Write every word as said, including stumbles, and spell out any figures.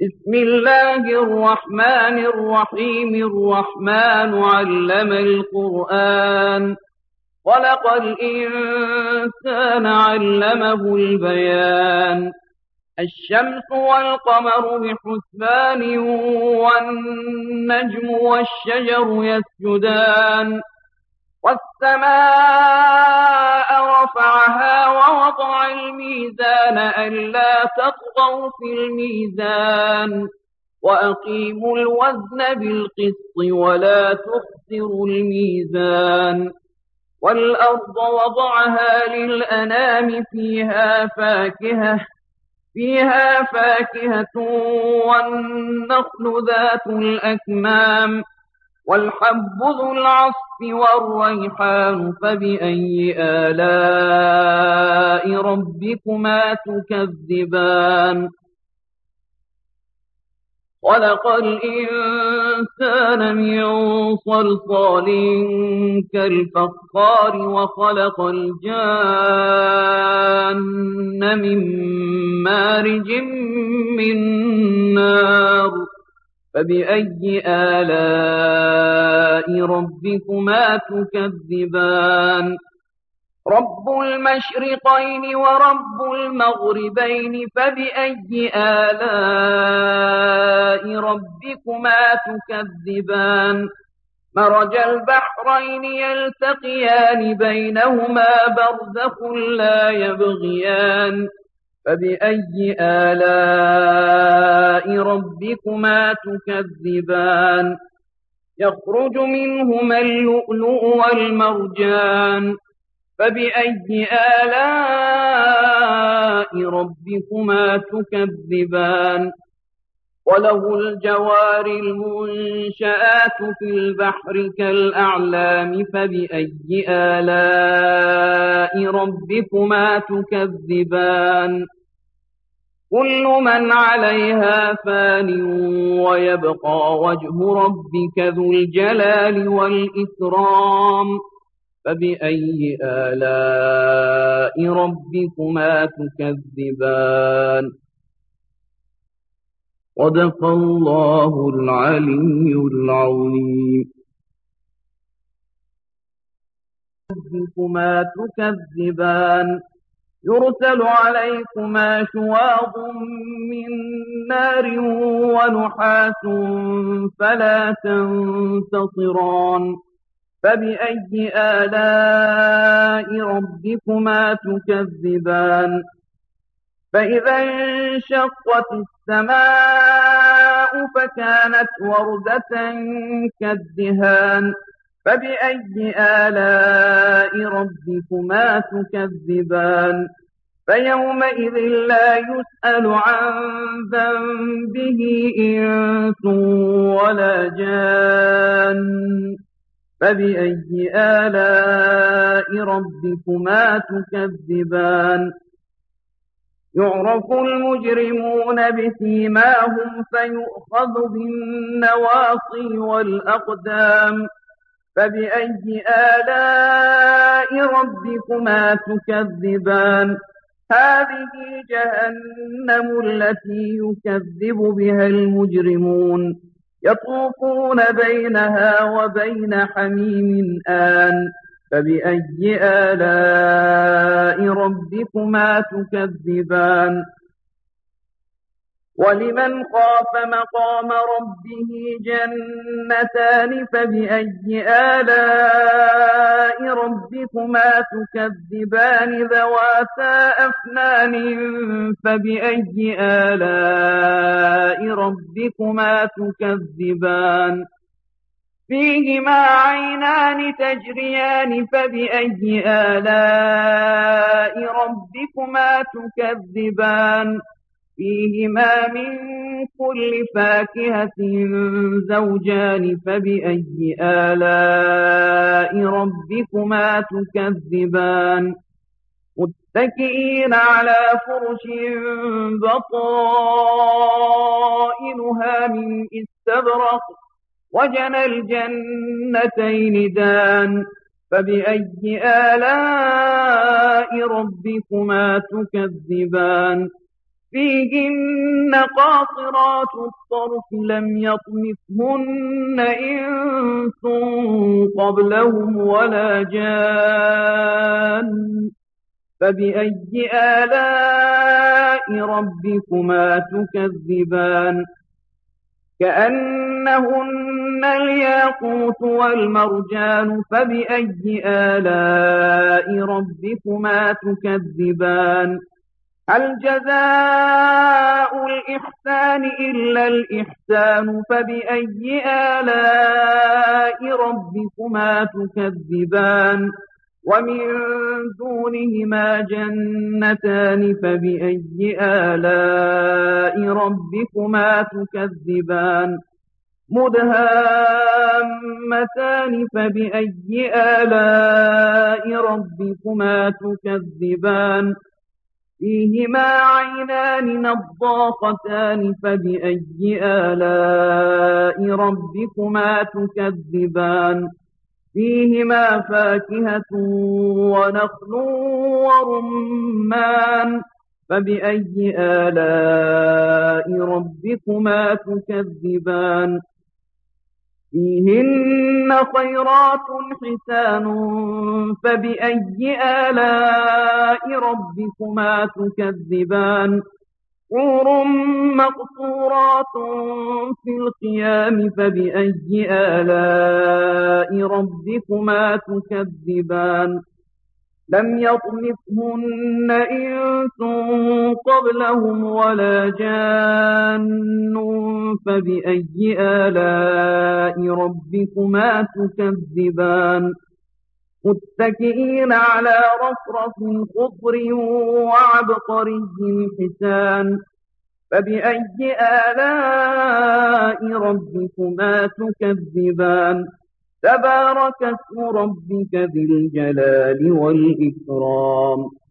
بسم الله الرحمن الرحيم الرحمن علم القرآن خلق الإنسان علمه البيان الشمس والقمر بحسبان والنجم والشجر يسجدان والسماء رفعها ووضع الميزان ألا تطغوا في الميزان وأقيموا الوزن بالقسط ولا تخسروا الميزان والأرض وضعها للأنام فيها فاكهة فيها فاكهة والنخل ذات الأكمام والحب ذو العصف والريحان فبأي آلاء ربكما تكذبان خلق الإنسان من صلصال كالفخار وخلق الجان من مارج من نار فبأي آلاء ربكما تكذبان رب المشرقين ورب المغربين فبأي آلاء ربكما تكذبان مرج البحرين يلتقيان بينهما برزخ لا يبغيان فبأي آلاء ربكما تكذبان يخرج منهما اللؤلؤ والمرجان فبأي آلاء ربكما تكذبان وله الجوار المنشآت في البحر كالأعلام فبأي آلاء ربكما تكذبان كل من عليها فان ويبقى وجه ربك ذو الجلال والإكرام فبأي آلاء ربكما تكذبان صدق الله العلي العظيم ربكما تكذبان يرسل عليكما شواظ من نار ونحاس فلا تنتصران فبأي آلاء ربكما تكذبان فإذا انشقت السماء فكانت وردة كالدهان فبأي آلاء ربكما تكذبان فيومئذ لا يسأل عن ذنبه إنس ولا جان فبأي آلاء ربكما تكذبان يعرف المجرمون بسيماهم فيؤخذ بالنواصي والأقدام فبأي آلاء ربكما تكذبان هذه جهنم التي يكذب بها المجرمون يطوفون بينها وبين حميم آن فبأي آلاء ربكما تكذبان ولمن خاف مقام ربه جنتان فبأي آلاء ربكما تكذبان ذواتا أفنان فبأي آلاء ربكما تكذبان فيهما عينان تجريان فبأي آلاء ربكما تكذبان فيهما من كل فاكهة زوجان فبأي آلاء ربكما تكذبان متكئين على فرش بطائنها من استبرق وجنى الجنتين دان فبأي آلاء ربكما تكذبان فيهن قاصرات الطرف لم يطمثهن إنس قبلهم ولا جان فبأي آلاء ربكما تكذبان كأنهن الياقوت والمرجان فبأي آلاء ربكما تكذبان هل جزاء الإحسان إلا الإحسان فبأي آلاء ربكما تكذبان ومن دونهما جنتان فبأي آلاء ربكما تكذبان مدهامتان فبأي آلاء ربكما تكذبان فيهما عينان نضاختان فبأي آلاء ربكما تكذبان فيهما فاكهة ونخل ورمان فبأي آلاء ربكما تكذبان فيهن خيرات حسان فبأي آلاء ربكما تكذبان حور مقصورات في الخيام فبأي آلاء ربكما تكذبان لم يطمثهن إنس قبلهم ولا جان فبأي آلاء ربكما تكذبان متكئين على رفرف خضر وعبقري حسان فبأي آلاء ربكما تكذبان تبارك اسم ربك ذي الجلال والإكرام